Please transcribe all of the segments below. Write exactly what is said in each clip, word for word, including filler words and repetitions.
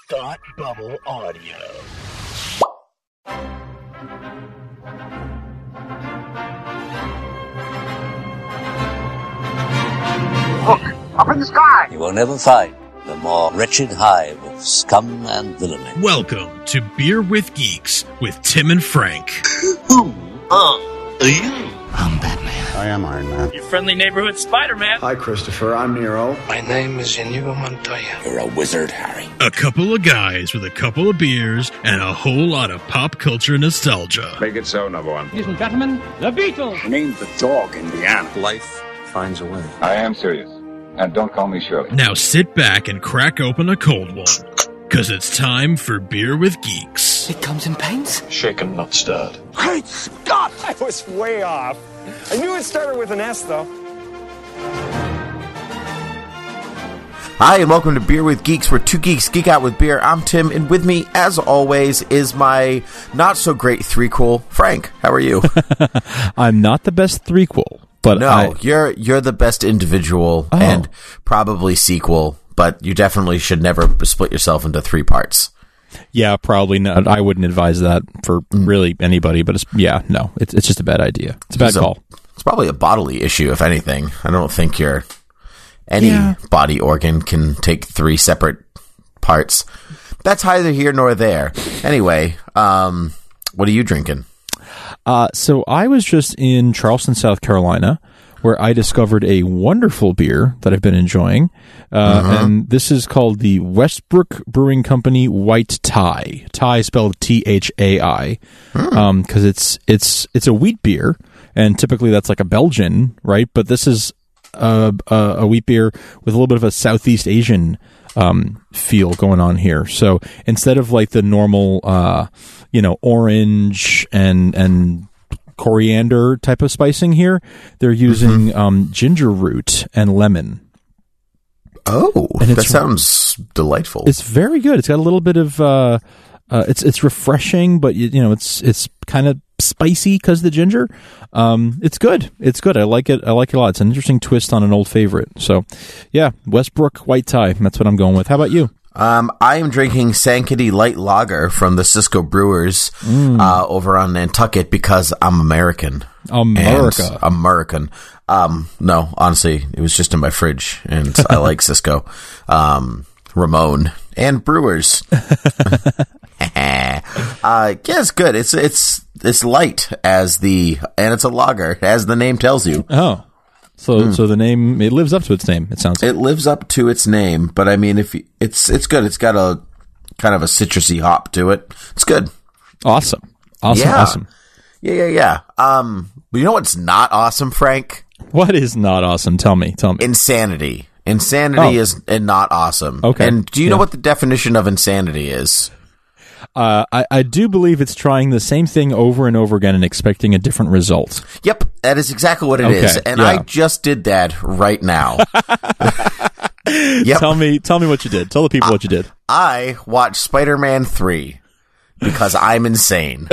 Thought Bubble Audio. Look, up in the sky! You will never find the more wretched hive of scum and villainy. Welcome to Beer with Geeks with Tim and Frank. Who are you? I'm Batman. I am Iron Man. Your friendly neighborhood Spider-Man. Hi, Christopher. I'm Nero. My name is Inigo Montoya. You're a wizard, Harry. A couple of guys with a couple of beers and a whole lot of pop culture nostalgia. Make it so, number one. Ladies and gentlemen, the Beatles. Name the dog, Indiana. Life finds a way. I am serious. And don't call me Shirley. Now sit back and crack open a cold one, because it's time for Beer with Geeks. It comes in paints? Shaken, not stirred. Great Scott! I was way off. I knew it started with an S, though. Hi, and welcome to Beer with Geeks, where two geeks geek out with beer. I'm Tim, and with me, as always, is my not-so-great threequel, Frank. How are you? I'm not the best threequel, but No, I... you're you're the best individual Oh. and probably sequel, but you definitely should never split yourself into three parts. Yeah, probably not. I wouldn't advise that for really anybody, but it's, yeah, no, it's it's just a bad idea. It's a bad It's a- call. It's probably a bodily issue, if anything. I don't think your any Yeah. body organ can take three separate parts. That's neither here nor there. Anyway, um, what are you drinking? Uh, so I was just in Charleston, South Carolina, where I discovered a wonderful beer that I've been enjoying. Uh, Mm-hmm. And this is called the Westbrook Brewing Company White Thai. Thai spelled T H A I. Hmm. Um, cause it's, it's, it's a wheat beer. And typically that's like a Belgian, right? But this is a, a, a wheat beer with a little bit of a Southeast Asian um, feel going on here. So instead of like the normal, uh, you know, orange and, and, coriander type of spicing here, they're using Mm-hmm. um, ginger root and lemon. Oh, And that it's- sounds delightful. It's very good. It's got a little bit of uh, uh, it's it's refreshing, but you, you know it's it's kind of spicy because the ginger. Um, it's good. It's good. I like it. I like it a lot. It's an interesting twist on an old favorite. So, yeah, Westbrook White Thai. That's what I'm going with. How about you? Um, I am drinking Sankaty Light Lager from the Cisco Brewers uh, over on Nantucket because I'm American. America. And American. Um, no, honestly, it was just in my fridge, and I like Cisco, um, Ramon, and Brewers. uh, yeah, it's good. It's it's it's light as the and it's a lager as the name tells you. Oh, so so the name it lives up to its name. It sounds like. It lives up to its name, but I mean, if you, it's it's good. It's got a kind of a citrusy hop to it. It's good. Awesome. Awesome. Yeah. Awesome. Yeah, yeah, yeah. Um, but you know what's not awesome, Frank? What is not awesome? Tell me. Tell me. Insanity. Insanity Oh. is and not awesome. Okay. And do you Yeah. know what the definition of insanity is? Uh, I, I do believe it's trying the same thing over and over again and expecting a different result. Yep, that is exactly what it Okay, is. And yeah. I just did that right now. Yep. Tell me, tell me what you did. Tell the people what you did. I watched Spider-Man three because I'm insane.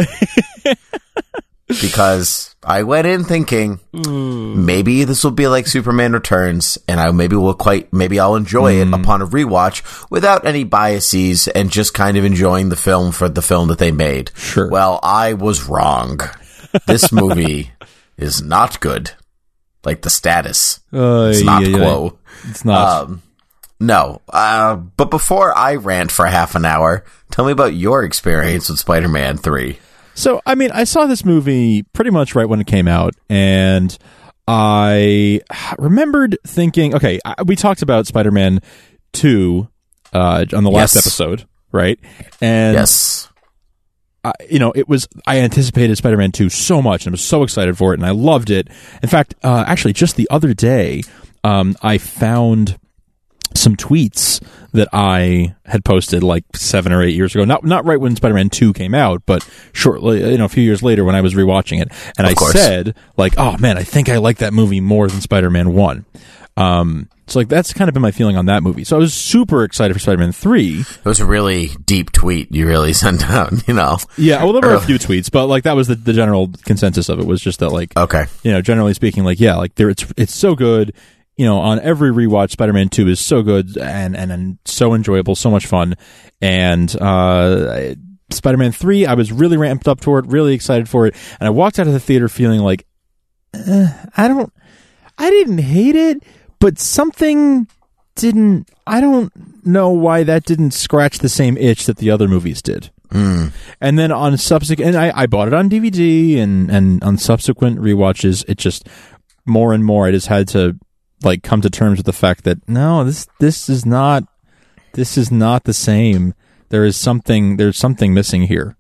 Because I went in thinking maybe this will be like Superman Returns, and I maybe will quite maybe I'll enjoy it upon a rewatch without any biases and just kind of enjoying the film for the film that they made. Sure. Well, I was wrong. This movie is not good. Like the status, Uh, it's not yeah, yeah. quo. It's not. Um, no, uh, but before I rant for half an hour, tell me about your experience with Spider-Man three. So, I mean, I saw this movie pretty much right when it came out, and I remembered thinking, okay, I, we talked about Spider-Man two uh, on the last Yes. episode, right? And Yes. I, you know, it was, I anticipated Spider-Man two so much and I was so excited for it and I loved it. In fact, uh, actually just the other day, um, I found some tweets that I had posted like seven or eight years ago. Not, not right when Spider-Man two came out, but shortly, you know, a few years later when I was rewatching it. And Of I course. said like, oh man, I think I like that movie more than Spider-Man one. Um, so like that's kind of been my feeling on that movie. So I was super excited for Spider-Man three. It was a really deep tweet you really sent out, you know. Yeah, well, there were a Early. few tweets, but like that was the, the general consensus of it was just that like, Okay. you know, generally speaking, like yeah, like there it's it's so good. you know, on every rewatch, Spider-Man two is so good and, and, and so enjoyable, so much fun. And uh, Spider-Man three, I was really ramped up for it, really excited for it. And I walked out of the theater feeling like, eh, I don't, I didn't hate it, but something didn't, I don't know why that didn't scratch the same itch that the other movies did. Mm. And then on subsequent, and I, I bought it on D V D, and, and on subsequent rewatches, it just, more and more, I just had to, like, come to terms with the fact that, no, this, this is not, this is not the same. There is something, there's something missing here.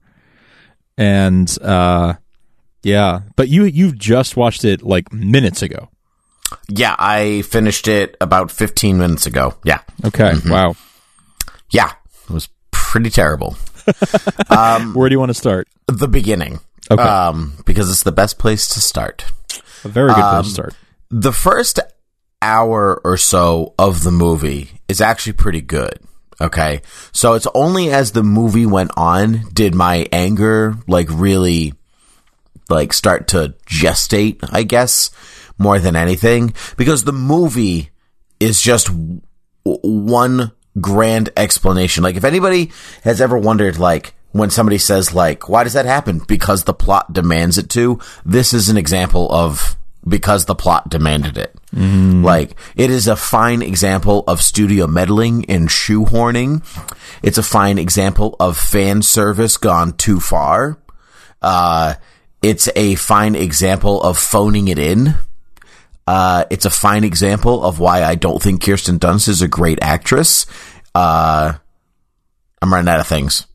And, uh, yeah, but you, you've just watched it, like, minutes ago. Yeah, I finished it about fifteen minutes ago. Yeah. Okay. Mm-hmm. Wow. Yeah, it was pretty terrible. um, Where do you want to start? The beginning. Okay. Um, because it's the best place to start. A very good place um, to start. The first hour or so of the movie is actually pretty good. Okay. So it's only as the movie went on did my anger, like, really, like, start to gestate, I guess, more than anything, because the movie is just w- one grand explanation. Like, if anybody has ever wondered, like, when somebody says, like, why does that happen? Because the plot demands it to. This is an example of because the plot demanded it. Mm. Like, it is a fine example of studio meddling and shoehorning. It's a fine example of fan service gone too far. Uh, it's a fine example of phoning it in. Uh, it's a fine example of why I don't think Kirsten Dunst is a great actress. Uh, I'm running out of things.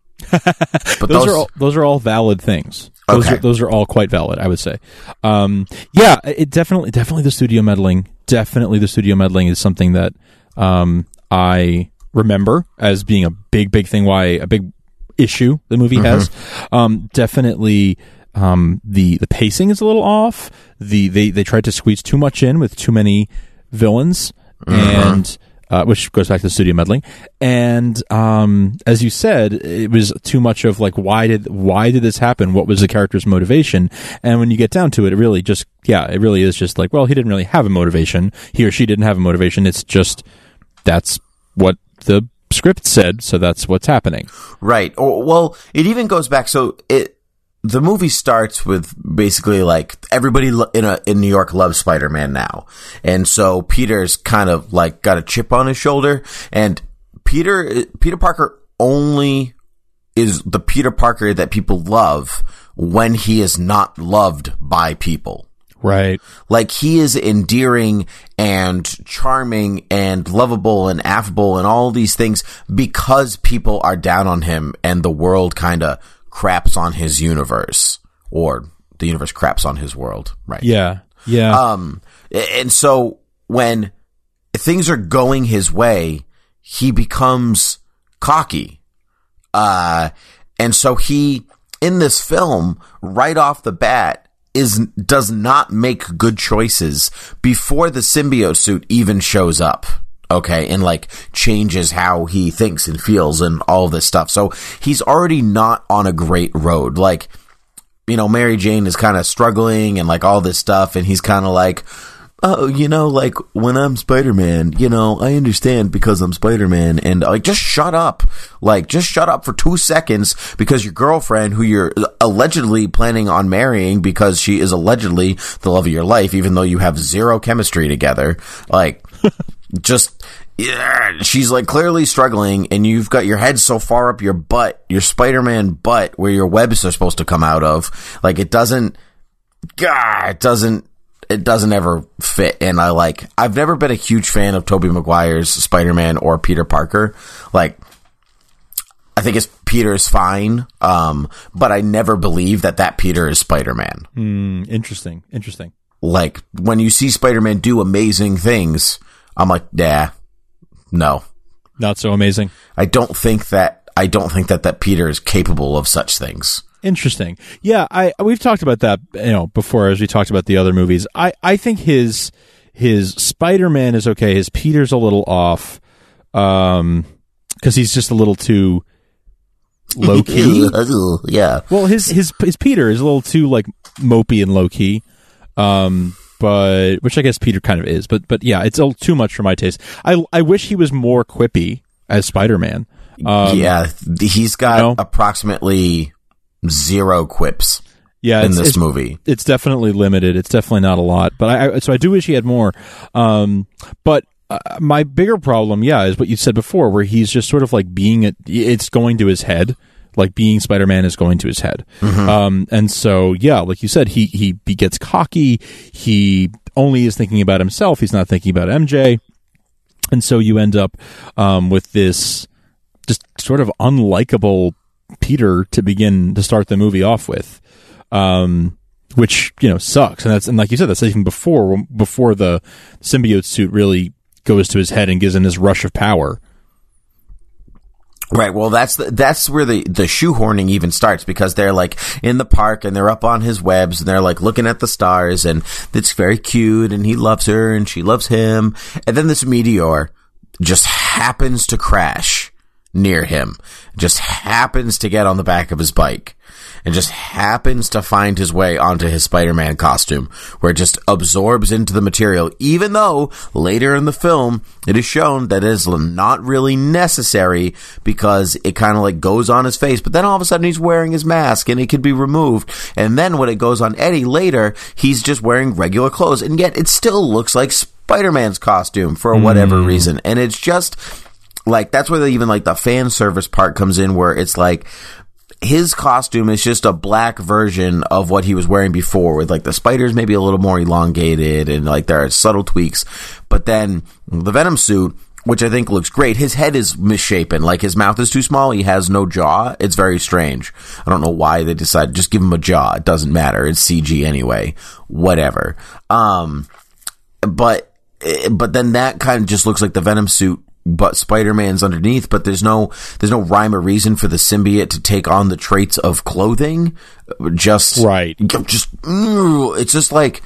But those, those are all, those are all valid things. Those okay. are those are all quite valid, I would say. Um, yeah, it definitely definitely the studio meddling. Definitely the studio meddling is something that um, I remember as being a big big thing. Why a big issue the movie mm-hmm. has. Um, definitely. Um, the, the pacing is a little off. The, they, they tried to squeeze too much in with too many villains mm-hmm. and, uh, which goes back to the studio meddling. And, um, as you said, it was too much of like, why did, why did this happen? What was the character's motivation? And when you get down to it, it really just, yeah, it really is just like, well, he didn't really have a motivation. He or she didn't have a motivation. It's just, that's what the script said. So that's what's happening. Right. Or, well, it even goes back. So it, the movie starts with basically like everybody in a, in New York loves Spider-Man now. And so Peter's kind of like got a chip on his shoulder, and Peter, Peter Parker only is the Peter Parker that people love when he is not loved by people. Right. Like, he is endearing and charming and lovable and affable and all these things because people are down on him and the world kind of craps on his universe, or the universe craps on his world, right? Yeah, yeah. Um, and so when things are going his way, he becomes cocky. Uh, and so he, in this film, right off the bat, is does not make good choices before the symbiote suit even shows up. Okay, and like changes how he thinks and feels and all this stuff. So he's already not on a great road. Like, you know, Mary Jane is kind of struggling and like all this stuff, and he's kind of like, oh, you know, like when I'm Spider-Man, you know, I understand because I'm Spider-Man, and like, just shut up. Like, just shut up for two seconds because your girlfriend, who you're allegedly planning on marrying because she is allegedly the love of your life, even though you have zero chemistry together, like, just, yeah, she's like clearly struggling, and you've got your head so far up your butt, your Spider-Man butt, where your webs are supposed to come out of. Like, it doesn't, God, it doesn't, it doesn't ever fit. And I like, I've never been a huge fan of Tobey Maguire's Spider-Man or Peter Parker. Like, I think his Peter is fine, um, but I never believe that that Peter is Spider-Man. Mm, interesting, interesting. Like, when you see Spider-Man do amazing things, I'm like, nah, no. Not so amazing. I don't think that, I don't think that that Peter is capable of such things. Interesting. Yeah, I we've talked about that, you know, before as we talked about the other movies. I, I think his his Spider-Man is okay. His Peter's a little off, um, because he's just a little too low key. Yeah. Well, his his his Peter is a little too like mopey and low key. Um, but which I guess Peter kind of is. But but yeah, it's a little too much for my taste. I I wish he was more quippy as Spider-Man. Um, yeah, he's got you know? approximately zero quips. Yeah, in it's, this it's, movie, it's definitely limited. It's definitely not a lot. But I, I so I do wish he had more. Um, but uh, my bigger problem, yeah, is what you said before, where he's just sort of like being it. It's going to his head. Like being Spider-Man is going to his head. Mm-hmm. Um, and so, yeah, like you said, he, he he gets cocky. He only is thinking about himself. He's not thinking about M J. And so you end up um, with this just sort of unlikable Peter to begin to start the movie off with. Um, which, you know, sucks. And that's, and like you said, that's even before, before the symbiote suit really goes to his head and gives him this rush of power. Right. Well, that's the, that's where the, the shoehorning even starts, because they're like in the park and they're up on his webs and they're like looking at the stars, and it's very cute, and he loves her and she loves him. And then this meteor just happens to crash near him, just happens to get on the back of his bike, and just happens to find his way onto his Spider-Man costume, where it just absorbs into the material, even though later in the film it is shown that it is not really necessary, because it kind of like goes on his face, but then all of a sudden he's wearing his mask and it can be removed, and then when it goes on Eddie later, he's just wearing regular clothes, and yet it still looks like Spider-Man's costume for whatever mm. reason. And it's just like, that's where the, even like the fan service part comes in, where it's like his costume is just a black version of what he was wearing before, with like the spiders maybe a little more elongated and like there are subtle tweaks. But then the Venom suit, which I think looks great, his head is misshapen. Like his mouth is too small. He has no jaw. It's very strange. I don't know why they decided just give him a jaw. It doesn't matter. It's C G anyway. Whatever. Um, but, but then that kind of just looks like the Venom suit, but Spider-Man's underneath, but there's no there's no rhyme or reason for the symbiote to take on the traits of clothing. Just right. Just it's just like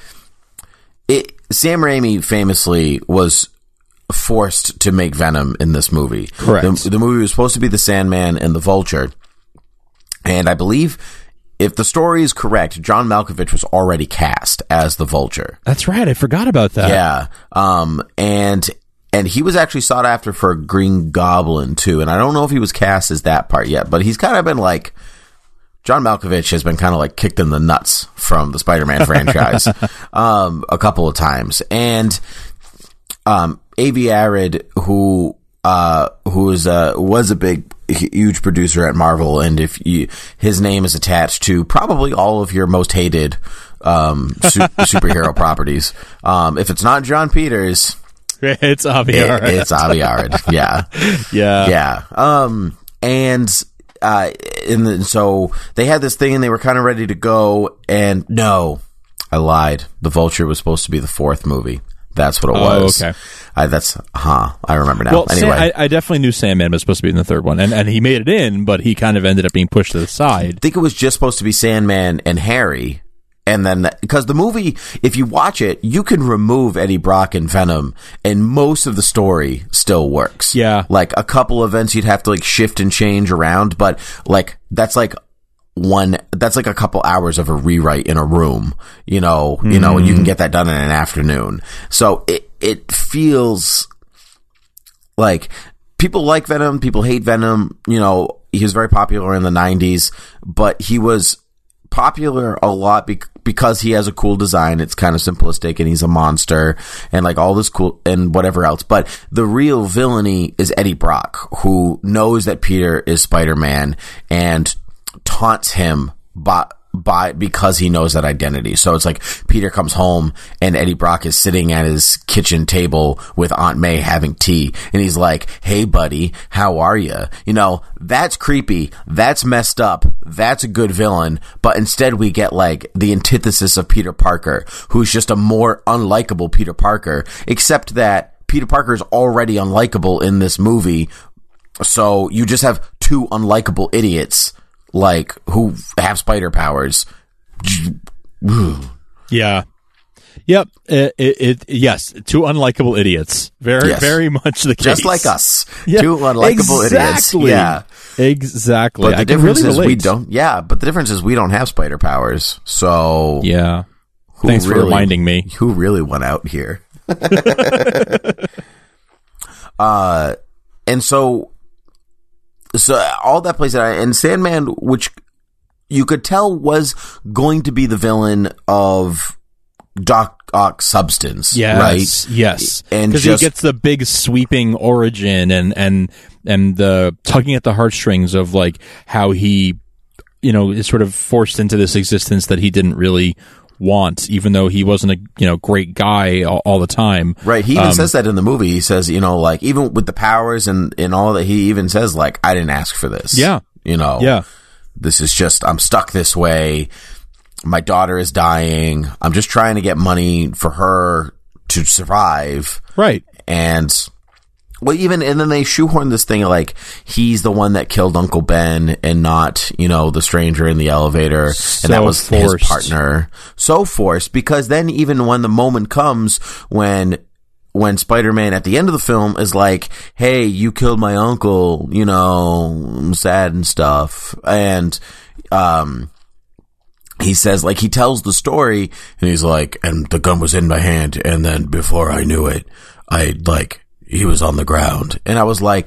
it. Sam Raimi famously was forced to make Venom in this movie. Correct. The, the movie was supposed to be the Sandman and the Vulture, and I believe, if the story is correct, John Malkovich was already cast as the Vulture. That's right. I forgot about that. Yeah. Um. And. And he was actually sought after for Green Goblin, too. And I don't know if he was cast as that part yet, but he's kind of been like, John Malkovich has been kind of like kicked in the nuts from the Spider-Man franchise um, a couple of times. And um, Avi Arad, who uh, who is uh, was a big, huge producer at Marvel, and if you, his name is attached to probably all of your most hated um, su- superhero properties. Um, if it's not John Peters... It's Avi Arad. It, it's Avi Arad. Yeah. Yeah. Yeah. Um, and, uh, and then, so they had this thing and they were kind of ready to go, and no, I lied. The Vulture was supposed to be the fourth movie. That's what it oh, was. Okay. I, that's, huh. I remember now. Well, anyway. Sam, I, I definitely knew Sandman was supposed to be in the third one, and, and he made it in, but he kind of ended up being pushed to the side. I think it was just supposed to be Sandman and Harry. And then, because the movie, if you watch it, you can remove Eddie Brock and Venom, and most of the story still works. Yeah. Like, a couple events you'd have to, like, shift and change around, but, like, that's, like, one, that's, like, a couple hours of a rewrite in a room, you know, mm. you know, and you can get that done in an afternoon. So, it, it feels like people like Venom, people hate Venom, you know, he was very popular in the nineties, but he was popular a lot be- because he has a cool design. It's kind of simplistic, and he's a monster, and like all this cool and whatever else. But the real villainy is Eddie Brock, who knows that Peter is Spider-Man and taunts him by by because he knows that identity. So it's like Peter comes home and Eddie Brock is sitting at his kitchen table with Aunt May having tea, and he's like, "Hey buddy, how are you?" You know, that's creepy, that's messed up, that's a good villain. But instead we get like the antithesis of Peter Parker, who's just a more unlikable Peter Parker, except that Peter Parker is already unlikable in this movie. So you just have two unlikable idiots, like, who have spider powers. Yeah. Yep. It, it, it yes. Two unlikable idiots. Very, yes. very much the case. Just like us. Yeah, two unlikable exactly. idiots. Yeah. Exactly. But the I difference really is relate. we don't. Yeah, but the difference is we don't have spider powers. So yeah. who Thanks really, for reminding me. Who really went out here? uh, and so, so all that plays out, and Sandman, which you could tell was going to be the villain of Doc Ock's Substance, yes, right? Yes, and because he gets the big sweeping origin and and and the tugging at the heartstrings of like how he, you know, is sort of forced into this existence that he didn't really want, even though he wasn't a you know great guy all, all the time. Right. He even um, says that in the movie. He says, you know, like even with the powers and and all that, he even says like, I didn't ask for this. Yeah. You know. Yeah. This is just, I'm stuck this way. My daughter is dying. I'm just trying to get money for her to survive. Right. And, well, even, and then they shoehorn this thing like, he's the one that killed Uncle Ben and not, you know, the stranger in the elevator. So and that was forced. his partner. So forced, because then even when the moment comes when, when Spider-Man at the end of the film is like, hey, you killed my uncle, you know, I'm sad and stuff. And, um, he says, like, he tells the story and he's like, and the gun was in my hand. And then before I knew it, I, like, he was on the ground. And I was like,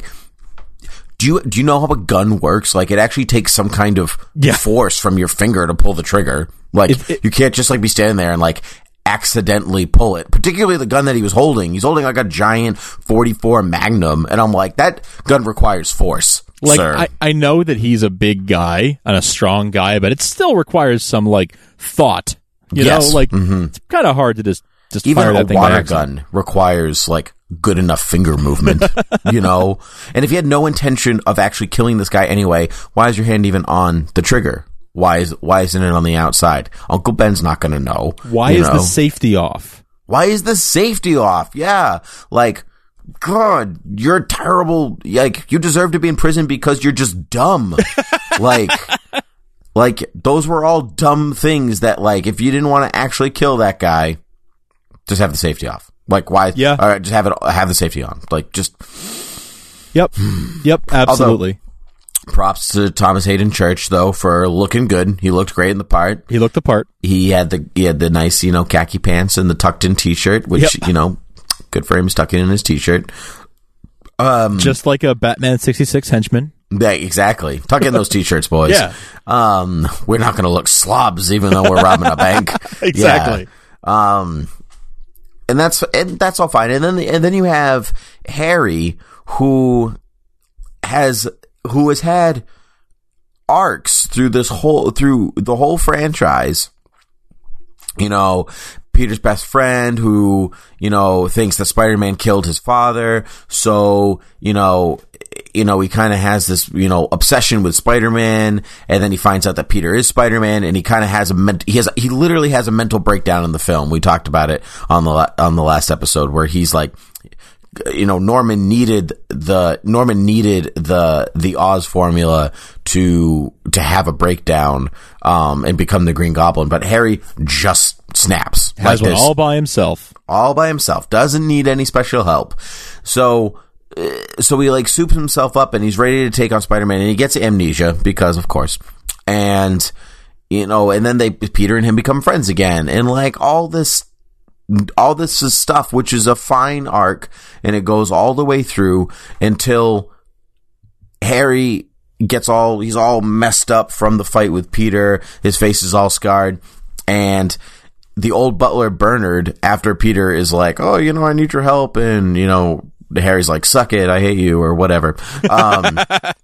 do you, do you know how a gun works? Like, it actually takes some kind of yeah. force from your finger to pull the trigger. Like, it, it, you can't just, like, be standing there and, like, accidentally pull it, particularly the gun that he was holding. He's holding like a giant forty-four Magnum, and I'm like, that gun requires force. Like, sir. I, I know that he's a big guy and a strong guy, but it still requires some like thought. You yes. know, like mm-hmm. it's kind of hard to just just even fire a that thing water by accident. gun requires like good enough finger movement, you know. And if you had no intention of actually killing this guy anyway, why is your hand even on the trigger? Why is why isn't it on the outside? Uncle Ben's not going to know. Why is know? the safety off? Why is the safety off? Yeah, like, God, you're terrible. Like, you deserve to be in prison because you're just dumb. like, like those were all dumb things that, like, if you didn't want to actually kill that guy, just have the safety off. Like, why? Yeah. All right, just have it. Have the safety on. Like, just. Yep. Yep. Absolutely. Although, props to Thomas Hayden Church though for looking good. He looked great in the part. He looked the part. He had the he had the nice, you know, khaki pants and the tucked in t-shirt, which yep. you know, good for him. He's tucking in his t-shirt. Um, just like a Batman sixty-six henchman. Yeah, exactly. Tuck in those t-shirts, boys. Yeah. Um, we're not going to look slobs even though we're robbing a bank. Exactly. Yeah. Um, and that's and that's all fine. And then and then you have Harry who has. who has had arcs through this whole, through the whole franchise. You know, Peter's best friend who, you know, thinks that Spider-Man killed his father. So, you know, you know, he kind of has this, you know, obsession with Spider-Man, and then he finds out that Peter is Spider-Man, and he kind of has a, ment- he has, he literally has a mental breakdown in the film. We talked about it on the, la- on the last episode where he's like, you know, Norman needed the Norman needed the the Oz formula to to have a breakdown um, and become the Green Goblin, but Harry just snaps. Has like one all by himself. All by himself. Doesn't need any special help. So so he like soups himself up and he's ready to take on Spider-Man, and he gets amnesia because of course. And you know, and then they Peter and him become friends again, and like all this all this is stuff, which is a fine arc, and it goes all the way through until Harry gets all, he's all messed up from the fight with Peter. His face is all scarred. And the old butler Bernard, after Peter is like, oh, you know, I need your help. And, you know, Harry's like, suck it, I hate you, or whatever. Um,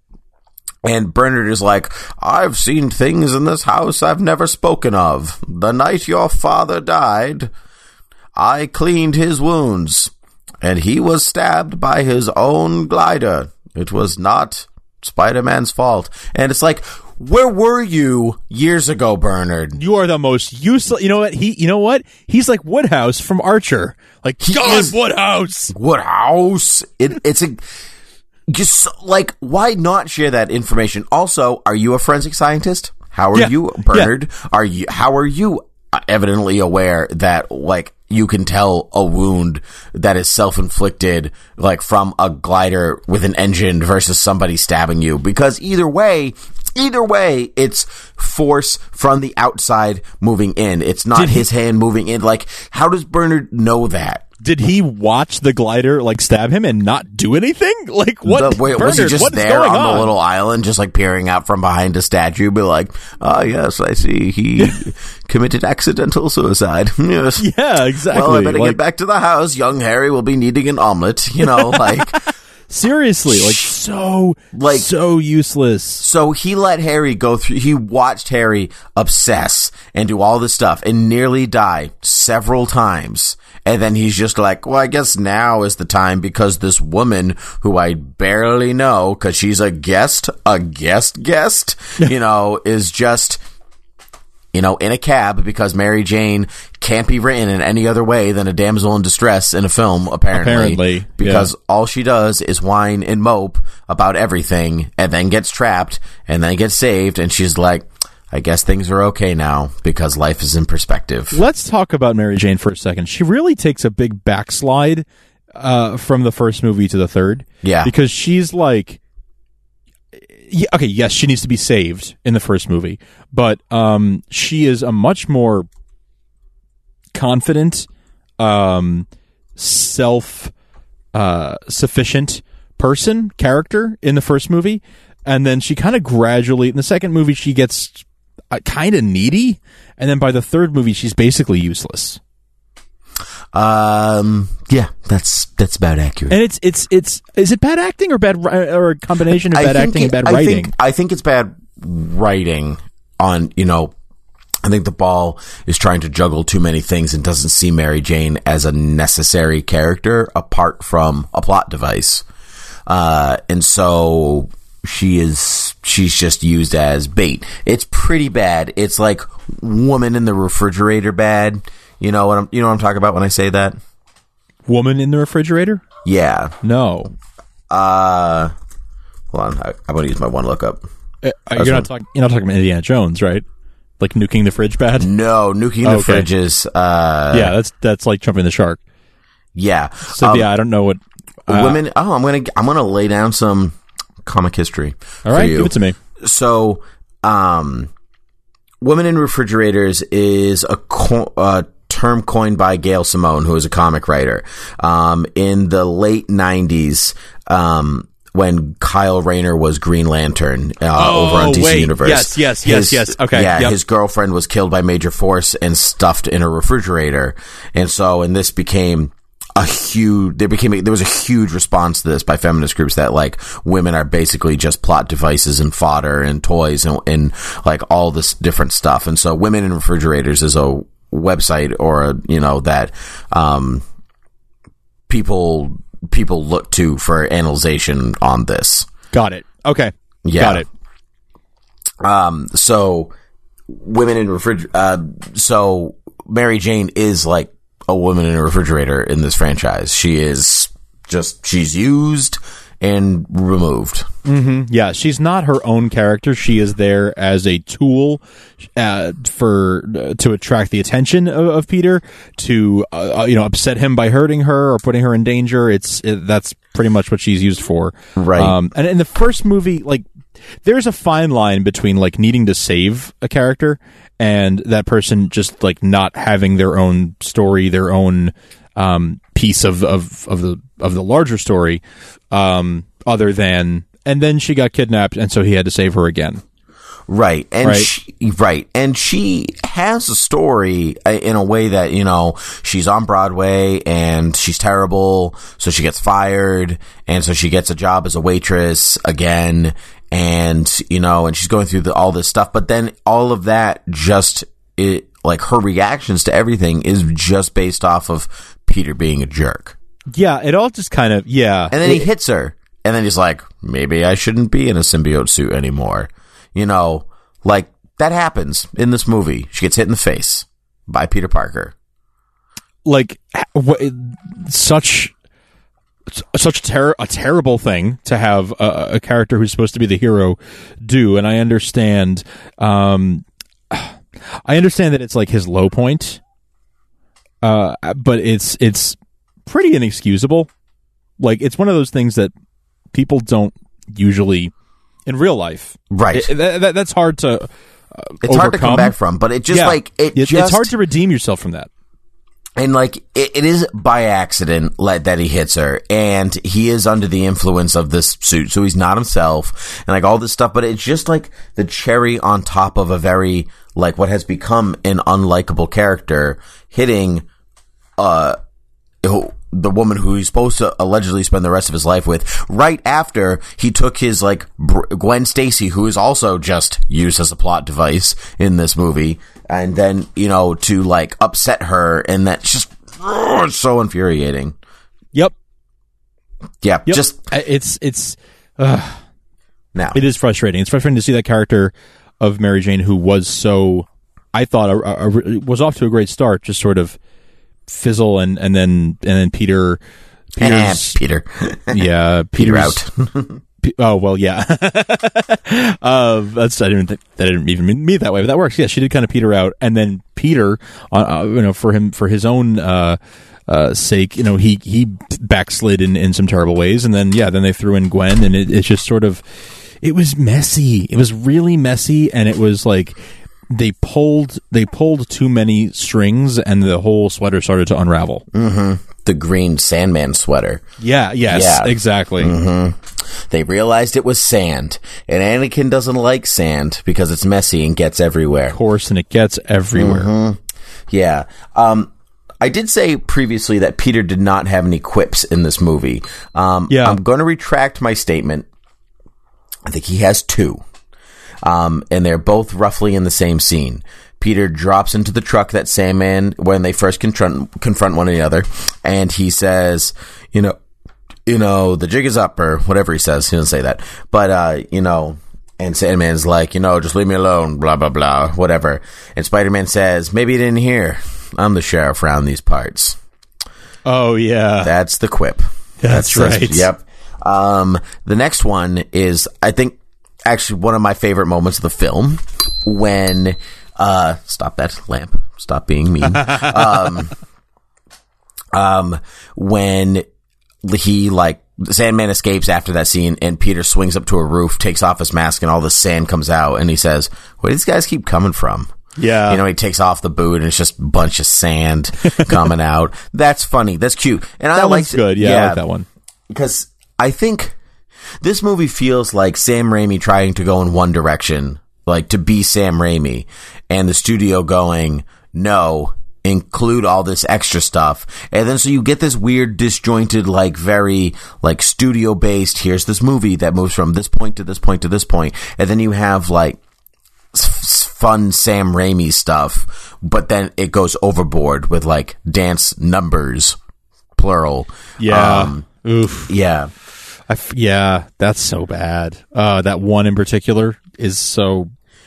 and Bernard is like, I've seen things in this house I've never spoken of. The night your father died, I cleaned his wounds, and he was stabbed by his own glider. It was not Spider-Man's fault. And it's like, where were you years ago, Bernard? You are the most useless. You know what? He. You know what? He's like Woodhouse from Archer. Like he God, is Woodhouse. Woodhouse. It, it's a just like, why not share that information? Also, are you a forensic scientist? How are yeah. you, Bernard? Yeah. Are you? How are you? Evidently aware that like you can tell a wound that is self-inflicted, like from a glider with an engine versus somebody stabbing you, because either way either way, it's force from the outside moving in. It's not Did he- his hand moving in. Like, how does Bernard know that? Did he watch the glider like stab him and not do anything? Like what? The, wait, Bernard, was he just what is there going on, on the little island, just like peering out from behind a statue, be like, "Ah, yes, I see. He committed accidental suicide." Yes. Yeah, exactly. Well, I better like, get back to the house. Young Harry will be needing an omelet. You know, like seriously, like so, like so useless. So he let Harry go through. He watched Harry obsess and do all this stuff and nearly die several times. And then he's just like, well, I guess now is the time because this woman who I barely know, because she's a guest, a guest guest, you know, is just, you know, in a cab because Mary Jane can't be written in any other way than a damsel in distress in a film, apparently. Apparently, because yeah. all she does is whine and mope about everything and then gets trapped and then gets saved. And she's like, I guess things are okay now because life is in perspective. Let's talk about Mary Jane for a second. She really takes a big backslide uh, from the first movie to the third. Yeah. Because she's like, yeah, okay, yes, she needs to be saved in the first movie, but um, she is a much more confident, um, self uh, sufficient person, character in the first movie. And then she kind of gradually, in the second movie, she gets uh, kind of needy. And then by the third movie, she's basically useless. Um, yeah, that's, that's about accurate. And it's, it's, it's, is it bad acting or bad, or a combination of bad acting it, and bad I writing? Think, I think it's bad writing on, you know, I think the ball is trying to juggle too many things and doesn't see Mary Jane as a necessary character apart from a plot device. Uh, and so she is, she's just used as bait. It's pretty bad. It's like Woman in the Refrigerator bad. You know what I'm, you know what I'm talking about when I say that? Woman in the Refrigerator? Yeah. No. Uh, hold on. I, I'm going to use my one lookup. Uh, you're not talking, you're not talking about Indiana Jones, right? Like nuking the fridge bad? No, nuking oh, the okay. fridges. Uh, yeah, that's, that's like jumping the shark. Yeah. So um, yeah, I don't know what, uh, women. Oh, I'm going to, I'm going to lay down some comic history. All right. Give it to me. So, um, Women in Refrigerators is a, co- a term coined by Gail Simone, who is a comic writer. Um, in the late nineties, um, when Kyle Rayner was Green Lantern uh, oh, over on D C wait. Universe. Yes, yes, his, yes, yes. Okay. Yeah, yep. his girlfriend was killed by Major Force and stuffed in a refrigerator. And so, and this became a huge, there became, a, there was a huge response to this by feminist groups that like women are basically just plot devices and fodder and toys and, and like all this different stuff. And so Women in Refrigerators is a website or a, you know, that, um, people, people look to for analyzation on this. Got it. Okay. Yeah. Got it. Um, so Women in Refriger, uh, so Mary Jane is like a woman in a refrigerator in this franchise. She is just, she's used and removed. Mm-hmm. Yeah, she's not her own character. She is there as a tool uh, for uh, to attract the attention of, of Peter, to uh, you know, upset him by hurting her or putting her in danger. It's it, that's pretty much what she's used for. Right. Um, and in the first movie, like, there's a fine line between like needing to save a character and that person just like not having their own story, their own um, piece of, of, of the of the larger story, um, other than, and then she got kidnapped, and so he had to save her again. Right. And right. She, right. And she has a story in a way that, you know, she's on Broadway and she's terrible, so she gets fired, and so she gets a job as a waitress again. And, you know, and she's going through the, all this stuff, but then all of that just, it, like, her reactions to everything is just based off of Peter being a jerk. Yeah, it all just kind of, yeah. And then it, he hits her, and then he's like, maybe I shouldn't be in a symbiote suit anymore. You know, like, that happens in this movie. She gets hit in the face by Peter Parker. Like, what, such... such a, ter- a terrible thing to have a, a character who's supposed to be the hero do. And I understand, um, I understand that it's like his low point, uh, but it's, it's pretty inexcusable. Like, it's one of those things that people don't usually in real life. Right. It, that, that, that's hard to. Uh, it's overcome. hard to come back from, but it just yeah. like it. it just, it's hard to redeem yourself from that. And like it, it is by accident like, that he hits her, and he is under the influence of this suit, so he's not himself, and like all this stuff. But it's just like the cherry on top of a very like what has become an unlikable character hitting uh who, the woman who he's supposed to allegedly spend the rest of his life with, right after he took his like Br- Gwen Stacy, who is also just used as a plot device in this movie. And then, you know, to like upset her, and that's just oh, it's so infuriating. Yep. Yeah. Yep. Just it's it's uh, now it is frustrating. It's frustrating to see that character of Mary Jane, who was so I thought a, a, a, was off to a great start, just sort of fizzle, and and then and then Peter, Peter's, Peter, yeah, Peter Peter's, out. Oh well, yeah. uh, that's I didn't think that didn't even mean me that way, but that works. Yeah, she did kind of peter out, and then Peter, uh, uh, you know, for him for his own uh, uh, sake, you know, he he backslid in, in some terrible ways, and then yeah, then they threw in Gwen, and it, it's just sort of it was messy. It was really messy, and it was like they pulled they pulled too many strings, and the whole sweater started to unravel. Mm-hmm. The green Sandman sweater. Yeah, yes, yeah. exactly. Mm-hmm. They realized it was sand, and Anakin doesn't like sand because it's messy and gets everywhere. Of course, and it gets everywhere. Mm-hmm. Yeah. Um, I did say previously that Peter did not have any quips in this movie. Um, yeah. I'm going to retract my statement. I think he has two. Um, and they're both roughly in the same scene. Peter drops into the truck that Sandman, when they first confront, confront one another, and he says, you know, you know, the jig is up, or whatever he says. He doesn't say that. But, uh, you know, and Sandman's like, you know, just leave me alone, blah, blah, blah, whatever. And Spider-Man says, maybe you didn't hear. I'm the sheriff around these parts. Oh, yeah. That's the quip. That's, That's right. Yep. Um, the next one is, I think, actually one of my favorite moments of the film, when... Uh, stop that lamp. Stop being mean. um, um, when he, like, Sandman escapes after that scene, and Peter swings up to a roof, takes off his mask, and all the sand comes out, and he says, where do these guys keep coming from? Yeah. You know, he takes off the boot, and it's just a bunch of sand coming out. That's funny. That's cute. And that I like one's good. Yeah, yeah, I like that one. Because I think this movie feels like Sam Raimi trying to go in one direction, like to be Sam Raimi, and the studio going, no, include all this extra stuff. And then so you get this weird, disjointed, like very like studio based, here's this movie that moves from this point to this point to this point. And then you have like s- fun Sam Raimi stuff, but then it goes overboard with like dance numbers, plural. Yeah. Um, Oof. Yeah. I f- yeah, that's so bad. Uh, that one in particular is so.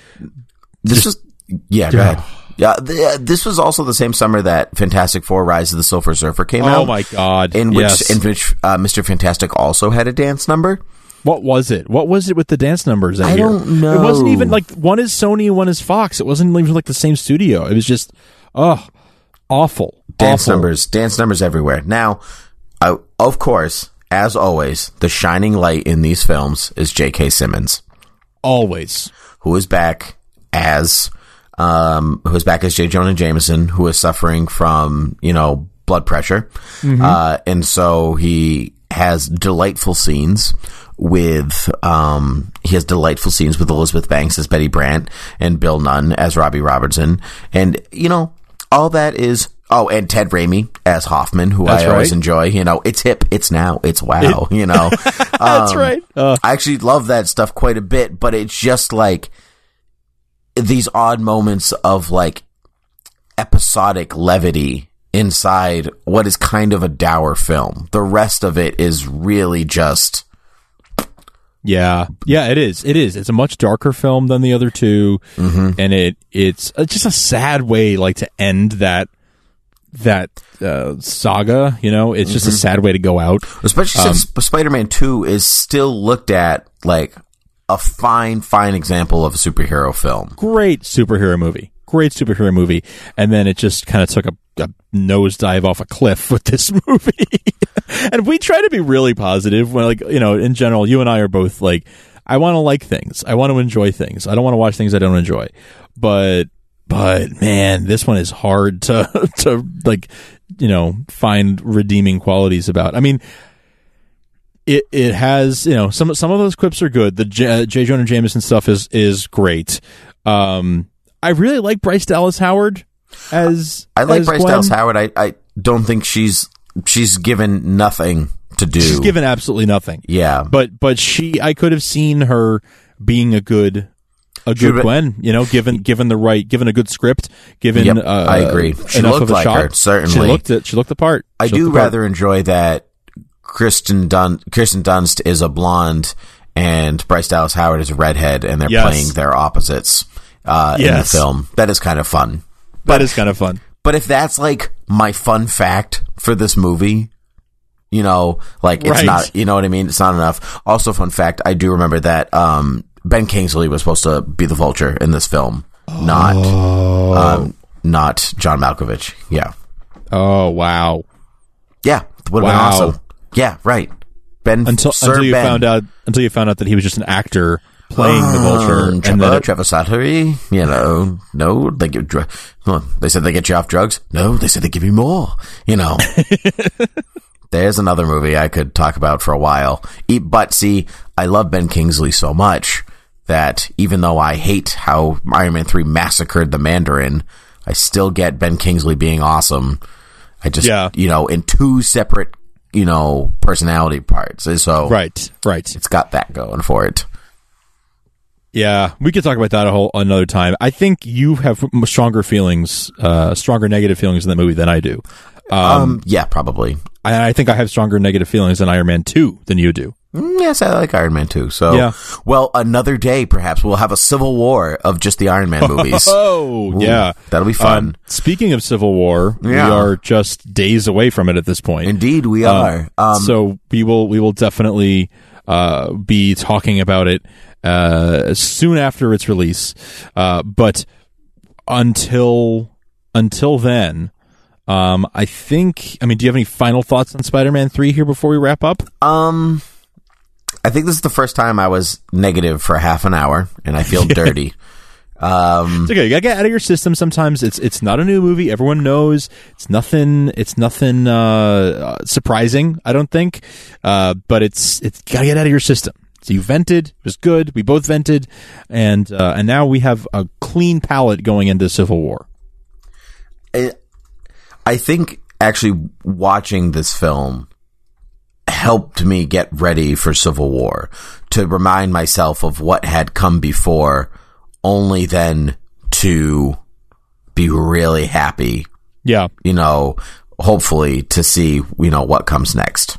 This was yeah. Go ahead. Yeah, the, uh, this was also the same summer that Fantastic Four: Rise of the Silver Surfer came oh out. Oh my god! In which yes. in which uh, Mister Fantastic also had a dance number. What was it? What was it with the dance numbers that I year? don't know. It wasn't even like one is Sony and one is Fox. It wasn't even like the same studio. It was just oh, awful. Dance awful. numbers, dance numbers everywhere. Now, uh, of course, as always, the shining light in these films is J K. Simmons, always, who is back as um, who is back as J. Jonah Jameson, who is suffering from you know blood pressure, mm-hmm. uh, and so he has delightful scenes with um he has delightful scenes with Elizabeth Banks as Betty Brant and Bill Nunn as Robbie Robertson, and you know all that is oh and Ted Raimi as Hoffman, who That's I always right. enjoy. You know, it's hip, it's now, it's wow. It, you know, That's um, right. Uh. I actually love that stuff quite a bit, but it's just like these odd moments of like episodic levity inside what is kind of a dour film. The rest of it is really just yeah yeah it is it is it's a much darker film than the other two, mm-hmm. and it it's just a sad way like to end that that uh, saga. You know, it's just mm-hmm. a sad way to go out, especially um, since Spider-Man two is still looked at like a fine fine example of a superhero film. Great superhero movie great superhero movie, and then it just kind of took a, a nosedive off a cliff with this movie. And we try to be really positive when, like, you know, in general, you and I are both like I want to like things. I want to enjoy things. I don't want to watch things I don't enjoy. But but man, this one is hard to to like, you know, find redeeming qualities about. I mean, it it has, you know, some some of those clips are good. The J, J. Jonah Jameson stuff is is great. Um, I really like Bryce Dallas Howard as I like as Bryce Gwen. Dallas Howard. I, I don't think she's she's given nothing to do. She's given absolutely nothing. Yeah, but but she, I could have seen her being a good a good Should, Gwen. You know, given given the right, given a good script, given. Yep, uh, I agree. She enough looked of a like shot. her. Certainly, she looked it. She looked the part. I She do looked the part. rather enjoy that Kristen Dun Kirsten Dunst is a blonde and Bryce Dallas Howard is a redhead, and they're Yes. playing their opposites uh, Yes. in the film. That is kind of fun. That is kind of fun. But if that's like my fun fact for this movie, you know, like it's Right. not, you know what I mean? It's not enough. Also, fun fact, I do remember that um, Ben Kingsley was supposed to be the Vulture in this film, not Oh. um, not John Malkovich. Yeah. Oh wow! Yeah, would have Wow. been awesome. Yeah, right. Ben Until Sir until you Ben. found out until you found out that he was just an actor playing the Vulture, Um, and Trevor, then it, Trevor Slattery, you know, no, they give dr- huh, they said they get you off drugs. No, they said they give you more. You know, there's another movie I could talk about for a while. E- But see, I love Ben Kingsley so much that even though I hate how Iron Man three massacred the Mandarin, I still get Ben Kingsley being awesome. I just, Yeah. you know, in two separate, you know, personality parts. So right, right. it's got that going for it. Yeah, we could talk about that a whole another time. I think you have stronger feelings, uh, stronger negative feelings in the movie than I do. Um, Um, yeah, probably. I, I think I have stronger negative feelings in Iron Man two than you do. Mm, Yes, I like Iron Man too. So, Yeah. well, another day, perhaps we'll have a civil war of just the Iron Man movies. Oh, Ooh, yeah. that'll be fun. Um, speaking of Civil War, we Yeah. are just days away from it at this point. Indeed, we Um, are. Um, so we will we will definitely uh, be talking about it uh, soon after its release. Uh, but until until then, um, I think. I mean, do you have any final thoughts on Spider-Man three here before we wrap up? um, I think this is the first time I was negative for half an hour, and I feel dirty. Um, It's okay. You gotta get out of your system. Sometimes it's it's not a new movie. Everyone knows it's nothing. It's nothing uh, surprising. I don't think. Uh, but it's it's gotta get out of your system. So you vented. It was good. We both vented, and uh, and now we have a clean palate going into Civil War. I, I think actually watching this film helped me get ready for Civil War, to remind myself of what had come before, only then to be really happy, Yeah. you know, hopefully to see, you know, what comes next.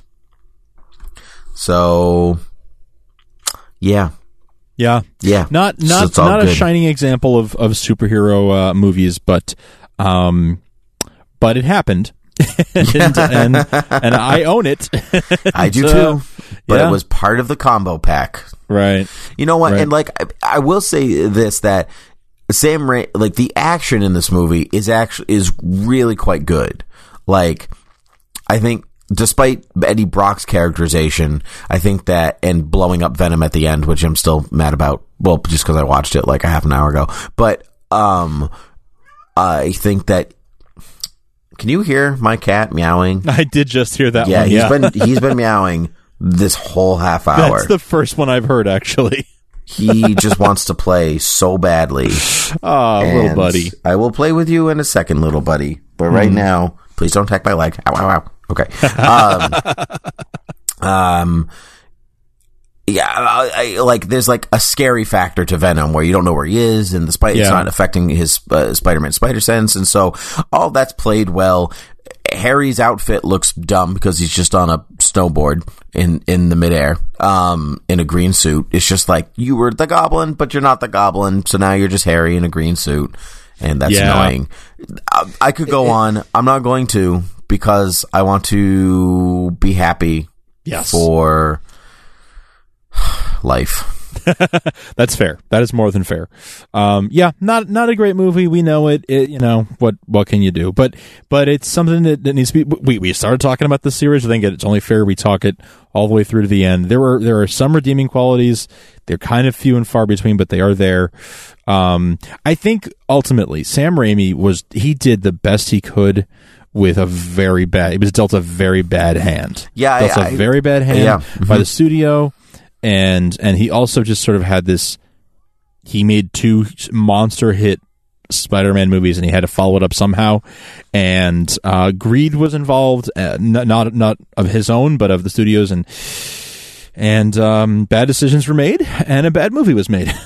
So, yeah. Yeah. Yeah. Not So not it's all not a good. shining example of of superhero uh, movies, but um, but it happened. and, and and I own it. I do Uh, too. But yeah. it was part of the combo pack. Right. You know what? Right. And like, I, I will say this, that Sam Ra- like the action in this movie is actually, is really quite good. Like, I think despite Eddie Brock's characterization, I think that, and blowing up Venom at the end, which I'm still mad about, well, just because I watched it like a half an hour ago. But, um, I think that, can you hear my cat meowing? I did just hear that Yeah, one. he's Yeah. been, he's been meowing this whole half hour. That's the first one I've heard, actually. He just wants to play so badly. Oh, little And buddy. I will play with you in a second, little buddy. But right Mm. now, please don't attack my leg. Ow, ow, ow. Okay. Um, um, yeah, I, I, like, there's like a scary factor to Venom where you don't know where he is, and the spider, it's Yeah. not affecting his uh, Spider-Man spider sense. And so all that's played well. Harry's outfit looks dumb because he's just on a snowboard in, in the midair, um, in a green suit. It's just like, you were the Goblin, but you're not the Goblin. So now you're just Harry in a green suit. And that's Yeah. annoying. I, I could go on. I'm not going to, because I want to be happy Yes. for life. That's fair. That is more than fair. Um, yeah, not not a great movie. We know it. it you know what? What can you do? But but it's something that, that needs to be. We we started talking about this series. I think it's only fair we talk it all the way through to the end. There were there are some redeeming qualities. They're kind of few and far between, but they are there. Um, I think ultimately Sam Raimi was he did the best he could with a very bad. It was dealt a very bad hand. Yeah, dealt I, a very bad hand yeah. mm-hmm. by the studio. And and he also just sort of had this. He made two monster hit Spider-Man movies, and he had to follow it up somehow. And uh, greed was involved, uh, not, not not of his own, but of the studios, and and um, bad decisions were made, and a bad movie was made.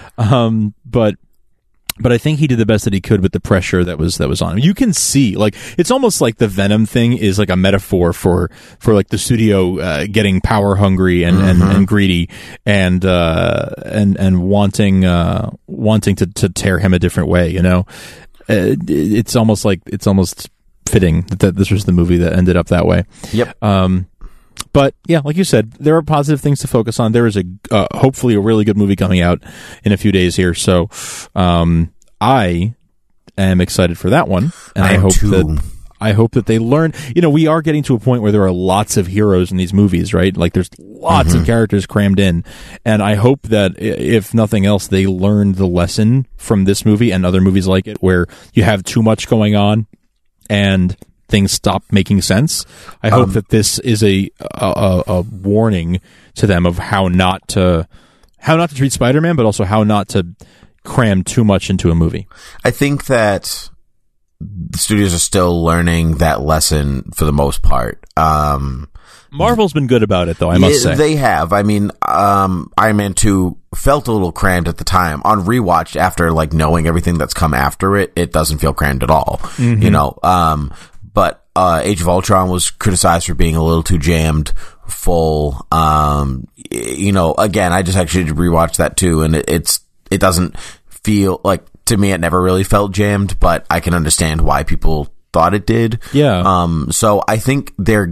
um, but. But I think he did the best that he could with the pressure that was that was on him. You can see, like, it's almost like the Venom thing is like a metaphor for for like the studio uh, getting power hungry and, mm-hmm. and, and greedy and uh, and and wanting uh, wanting to, to tear him a different way. You know, uh, it's almost like it's almost fitting that, that this was the movie that ended up that way. Yep. Um, But yeah, like you said, there are positive things to focus on. There is a uh, hopefully a really good movie coming out in a few days here, so um, I am excited for that one, and I, I hope too. that I hope that they learn. You know, we are getting to a point where there are lots of heroes in these movies, right? Like there's lots mm-hmm. of characters crammed in, and I hope that if nothing else, they learned the lesson from this movie and other movies like it, where you have too much going on and things stop making sense. I hope um, that this is a, a a warning to them of how not to how not to treat Spider-Man, but also how not to cram too much into a movie. I think that the studios are still learning that lesson for the most part. Um, Marvel's been good about it, though, I must yeah, say. They have. I mean, um, Iron Man two felt a little crammed at the time. On rewatch, after like knowing everything that's come after it, it doesn't feel crammed at all. Mm-hmm. You know, um, but uh, Age of Ultron was criticized for being a little too jammed full. Um, you know, again, I just actually rewatched that too, and it, it's it doesn't feel like, to me, it never really felt jammed, but I can understand why people thought it did. Yeah. Um. So I think they're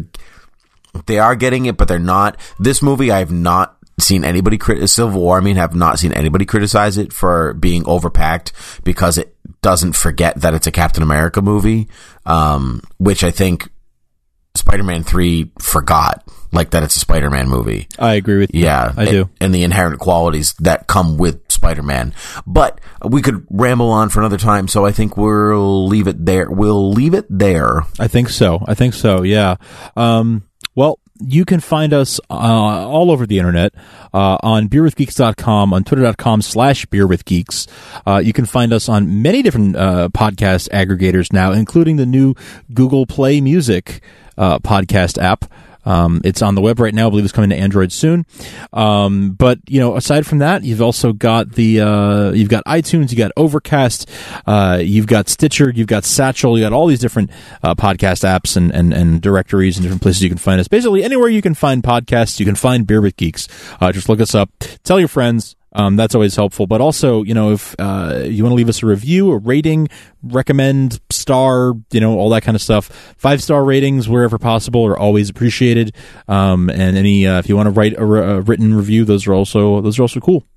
they are getting it, but they're not. This movie, I have not seen anybody criticize. Civil War, I mean, have not seen anybody criticize it for being overpacked because it doesn't forget that it's a Captain America movie, um, which I think Spider-Man three forgot, like that it's a Spider-Man movie. I agree with you. Yeah, I do. And the inherent qualities that come with Spider-Man. But we could ramble on for another time, so I think we'll leave it there. We'll leave it there. I think so. I think so, yeah. Um, well, you can find us uh, all over the internet, uh, on beer with geeks dot com, on twitter dot com slash beer with geeks. Uh, you can find us on many different uh, podcast aggregators now, including the new Google Play Music uh, podcast app. Um, it's on the web right now. I believe it's coming to Android soon. Um, but, you know, aside from that, you've also got the, uh, you've got iTunes, you got Overcast, uh, you've got Stitcher, you've got Satchel, you got all these different, uh, podcast apps and, and, and directories and different places you can find us. Basically, anywhere you can find podcasts, you can find Beer with Geeks. Uh, just look us up, tell your friends. Um, that's always helpful. But also, you know, if uh, you want to leave us a review, a rating, recommend, star, you know, all that kind of stuff. Five-star ratings, wherever possible, are always appreciated. Um, and any, uh, if you want to write a, a written review, those are also those are also cool.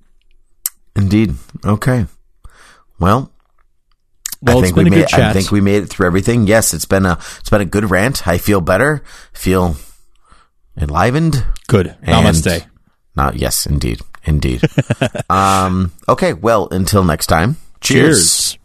Indeed. Okay. Well, well I it's think been we a made, good chat. I think we made it through everything. Yes, it's been a it's been a good rant. I feel better. Feel enlivened. Good. Namaste. Not yes, indeed. Indeed. um, okay, well, until next time. Cheers. Cheers.